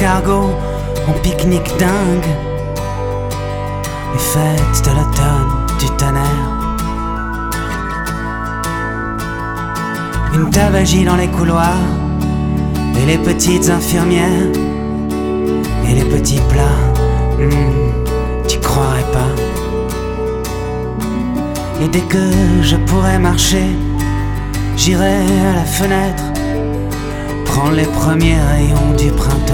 escargots en pique-nique dingue, les fêtes de l'automne, du tonnerre. Une tabagie dans les couloirs, et les petites infirmières, et les petits plats, tu croirais pas. Et dès que je pourrai marcher, j'irai à la fenêtre, prendre les premiers rayons du printemps.